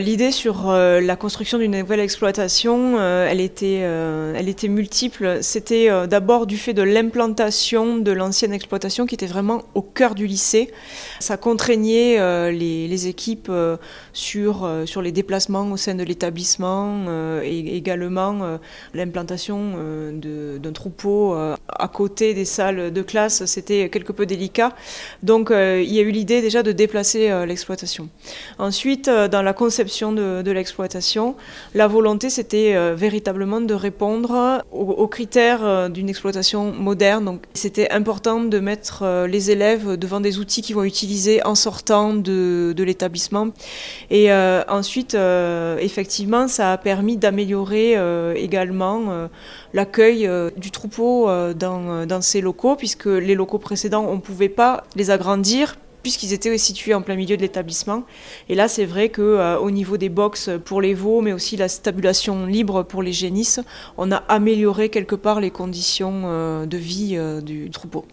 L'idée sur la construction d'une nouvelle exploitation, elle était multiple. C'était d'abord du fait de l'implantation de l'ancienne exploitation qui était vraiment au cœur du lycée. Ça contraignait les équipes sur les déplacements au sein de l'établissement et également l'implantation d'un troupeau à côté des salles de classe, c'était quelque peu délicat. Donc il y a eu l'idée déjà de déplacer l'exploitation. Ensuite, dans la conception de l'exploitation, la volonté c'était véritablement de répondre aux critères d'une exploitation moderne. Donc c'était important de mettre les élèves devant des outils qu'ils vont utiliser en sortant de l'établissement. Et ensuite, effectivement, ça a permis d'améliorer également l'accueil du troupeau dans ces locaux, puisque les locaux précédents, on ne pouvait pas les agrandir puisqu'ils étaient situés en plein milieu de l'établissement. Et là, c'est vrai qu'au niveau des box pour les veaux, mais aussi la stabulation libre pour les génisses, on a amélioré quelque part les conditions de vie du troupeau.